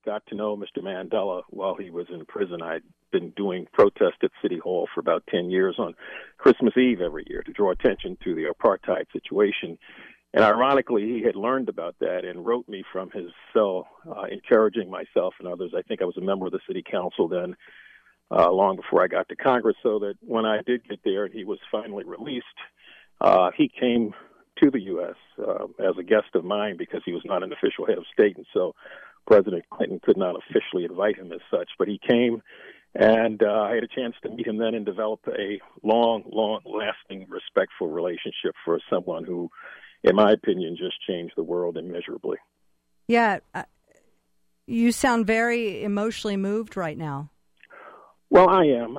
got to know Mr. Mandela while he was in prison. I'd been doing protest at City Hall for about 10 years on Christmas Eve every year to draw attention to the apartheid situation. And ironically, he had learned about that and wrote me from his cell, encouraging myself and others. I think I was a member of the city council then, long before I got to Congress, so that when I did get there and he was finally released, he came to the U.S. As a guest of mine because he was not an official head of state, and so President Clinton could not officially invite him as such. But he came, and I had a chance to meet him then and develop a long-lasting, respectful relationship for someone who, in my opinion, just changed the world immeasurably. Yeah, you sound very emotionally moved right now. Well, I am.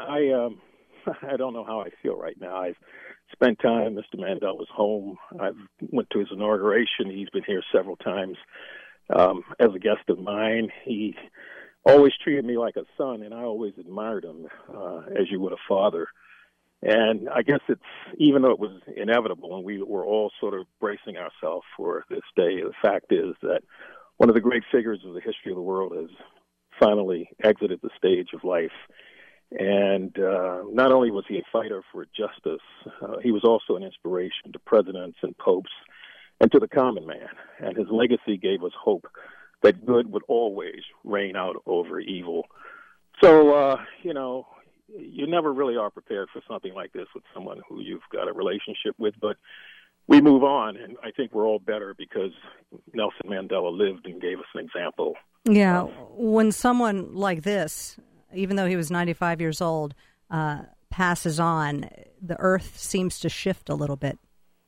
I don't know how I feel right now. I've spent time at Mr. Mandela's home. I went to his inauguration. He's been here several times as a guest of mine. He always treated me like a son, and I always admired him as you would a father. And I guess it's, even though it was inevitable and we were all sort of bracing ourselves for this day, the fact is that one of the great figures of the history of the world has finally exited the stage of life. And not only was he a fighter for justice, he was also an inspiration to presidents and popes and to the common man. And his legacy gave us hope that good would always reign out over evil. So, you never really are prepared for something like this with someone who you've got a relationship with, but we move on, and I think we're all better because Nelson Mandela lived and gave us an example. Yeah, when someone like this, even though he was 95 years old, passes on, the earth seems to shift a little bit.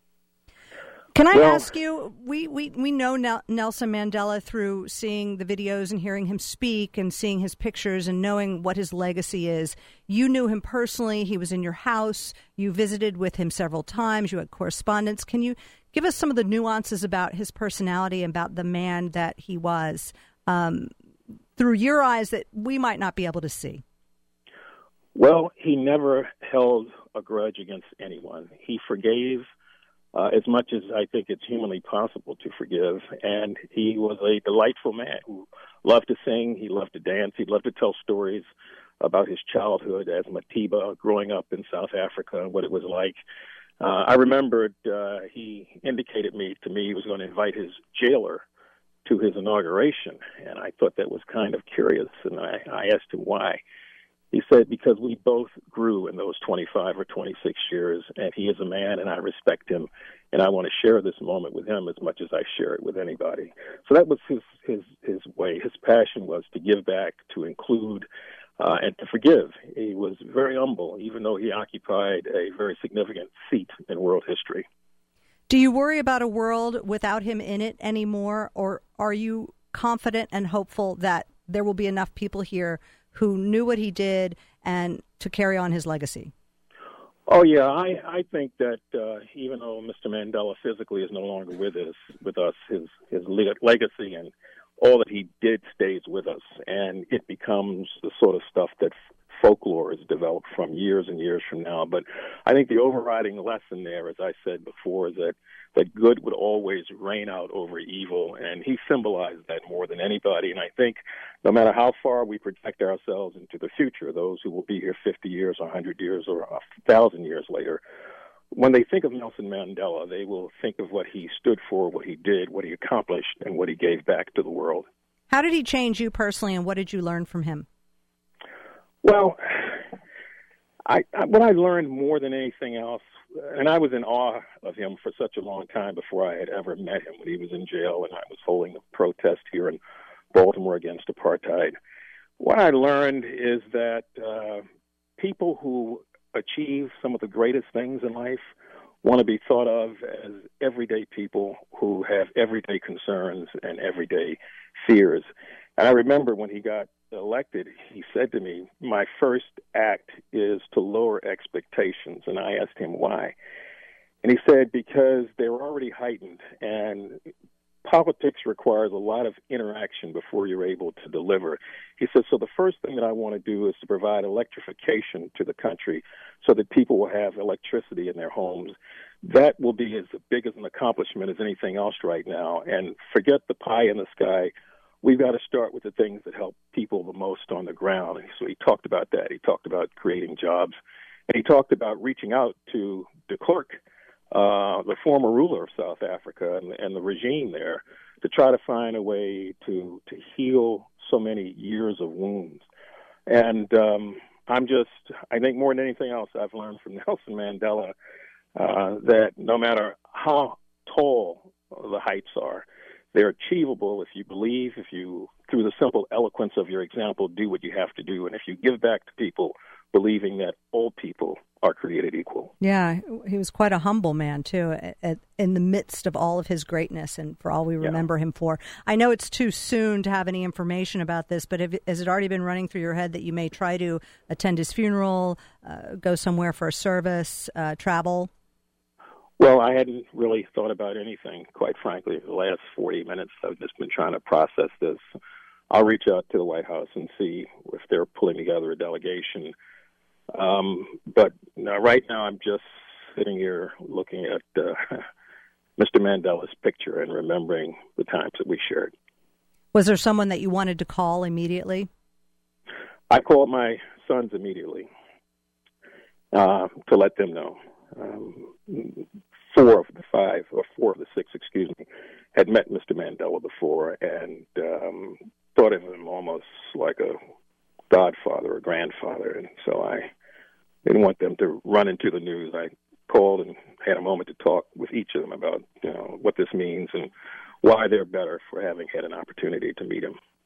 Can I ask you, we know Nelson Mandela through seeing the videos and hearing him speak and seeing his pictures and knowing what his legacy is. You knew him personally. He was in your house. You visited with him several times. You had correspondence. Can you give us some of the nuances about his personality and about the man that he was through your eyes that we might not be able to see? Well, he never held a grudge against anyone. He forgave as much as I think it's humanly possible to forgive. And he was a delightful man who loved to sing, he loved to dance, he loved to tell stories about his childhood as Matiba, growing up in South Africa and what it was like. I remembered he indicated to me he was going to invite his jailer to his inauguration, and I thought that was kind of curious, and I asked him why. He said, because we both grew in those 25 or 26 years, and he is a man, and I respect him, and I want to share this moment with him as much as I share it with anybody. So that was his way. His passion was to give back, to include, and to forgive. He was very humble, even though he occupied a very significant seat in world history. Do you worry about a world without him in it anymore, or are you confident and hopeful that there will be enough people here who knew what he did and to carry on his legacy? Oh, yeah. I think that even though Mr. Mandela physically is no longer with us, his legacy and all that he did stays with us, and it becomes the sort of stuff that folklore is developed from years and years from now. But I think the overriding lesson there, as I said before, is that good would always reign out over evil, and he symbolized that more than anybody. And I think no matter how far we project ourselves into the future, those who will be here 50 years, 100 years, or 1,000 years later, when they think of Nelson Mandela, they will think of what he stood for, what he did, what he accomplished, and what he gave back to the world. How did he change you personally, and what did you learn from him? Well, what I learned more than anything else, and I was in awe of him for such a long time before I had ever met him when he was in jail and I was holding a protest here in Baltimore against apartheid. What I learned is that people who achieve some of the greatest things in life want to be thought of as everyday people who have everyday concerns and everyday fears. And I remember when he got elected, he said to me, my first act is to lower expectations. And I asked him why. And he said, because they were already heightened, and politics requires a lot of interaction before you're able to deliver. He said, so the first thing that I want to do is to provide electrification to the country so that people will have electricity in their homes. That will be as big as an accomplishment as anything else right now. And forget the pie in the sky. we've got to start with the things that help people the most on the ground. And so he talked about that. He talked about creating jobs. And he talked about reaching out to de Klerk, the former ruler of South Africa, and the regime there, to try to find a way to heal so many years of wounds. And I think more than anything else, I've learned from Nelson Mandela that no matter how tall the heights are, they're achievable if you believe, if you, through the simple eloquence of your example, do what you have to do, and if you give back to people believing that all people are created equal. Yeah, he was quite a humble man, too, in the midst of all of his greatness and for all we remember him for. I know it's too soon to have any information about this, but has it already been running through your head that you may try to attend his funeral, go somewhere for a service, travel? Well, I hadn't really thought about anything, quite frankly. The last 40 minutes, I've just been trying to process this. I'll reach out to the White House and see if they're pulling together a delegation. But right now, I'm just sitting here looking at Mr. Mandela's picture and remembering the times that we shared. Was there someone that you wanted to call immediately? I called my sons immediately to let them know. 4 of the 6, had met Mr. Mandela before and thought of him almost like a godfather or grandfather. And so I didn't want them to run into the news. I called and had a moment to talk with each of them about what this means and why they're better for having had an opportunity to meet him.